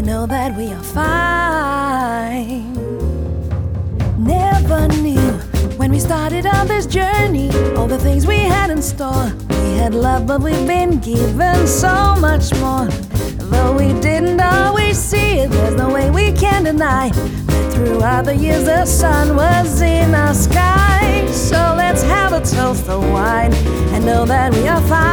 know that we are fine. Never knew when we started on this journey all the things we had in store. We had love, but we've been given so much more. Though we didn't always see it, there's no way we can deny that throughout the years the sun was in our sky. So let's have a toast of wine and know that we are fine.